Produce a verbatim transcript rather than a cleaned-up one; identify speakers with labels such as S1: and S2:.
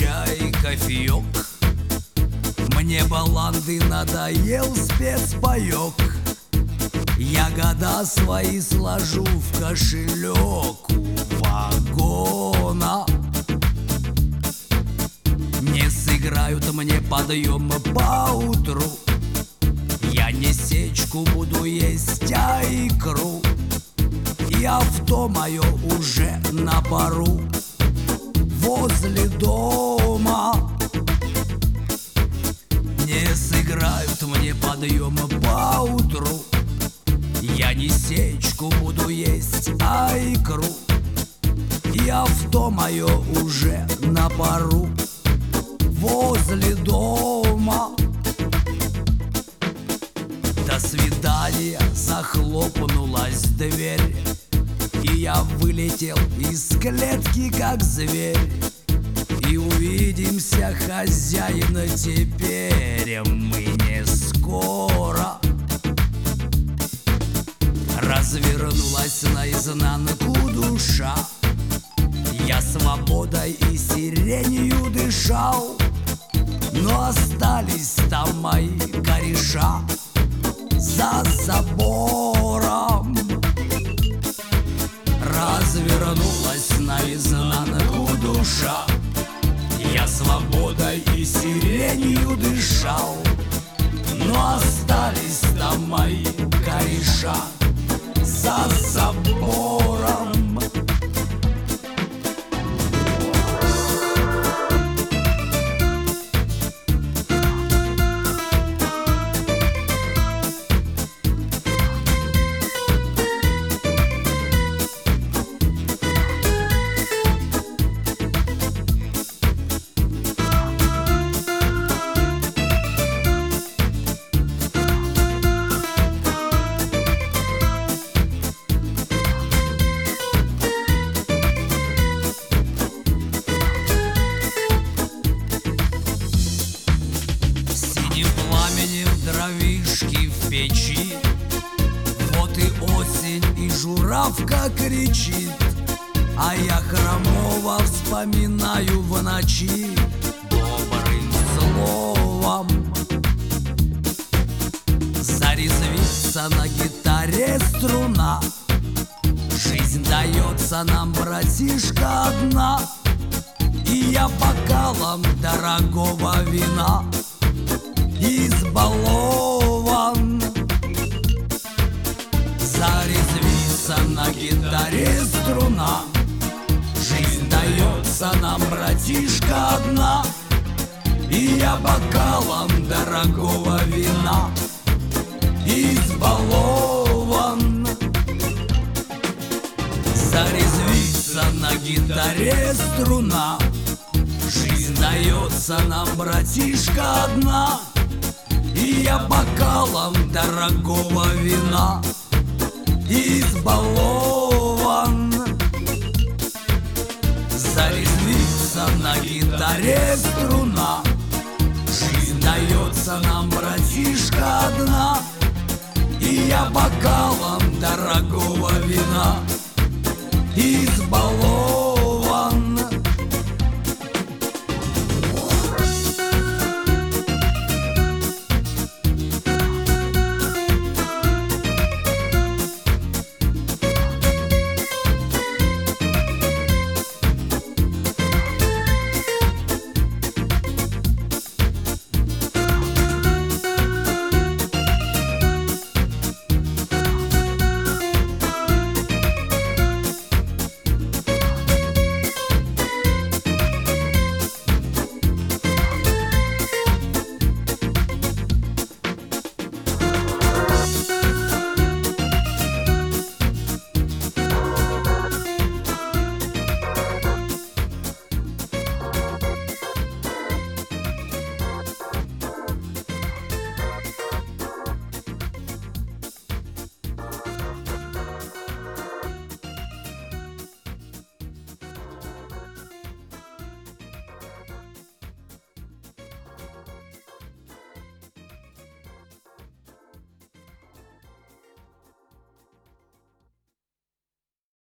S1: чай, кофеек. Мне баланды надоел спецпаек. Я года свои сложу в кошелек у вагона. Не сыграют мне подъем поутру. Я не сечку буду есть, а икру. И авто мое уже на пару возле дома. Не сыграют мне подъем поутру. Я не сечку буду есть, а икру. И авто мое уже на пару возле дома. До свидания, захлопнулась дверь, и я вылетел из клетки, как зверь. И увидимся, хозяин, теперь мы не скоро. Развернулась наизнанку душа. Я свободой и сиренью дышал, но остались там мои кореша за забором. Развернулась наизнанку душа. Я свободой и сиренью дышал, но остались там мои кореша за забором. Дровишки в печи, вот и осень, и журавка кричит. А я Хромова вспоминаю в ночи добрым словом. Зарезвится на гитаре струна. Жизнь дается нам, братишка, одна. И я бокалом дорогого вина избалован. Зарезвится на гитаре струна. Жизнь дается нам, братишка, одна. И я бокалом дорогого вина избалован. Зарезвится на гитаре струна. Жизнь дается нам, братишка, одна. И я бокалом дорогого вина избалован. Зарезвится на гитаре струна. Жизнь дается нам, братишка, одна. И я бокалом дорогого вина избалован.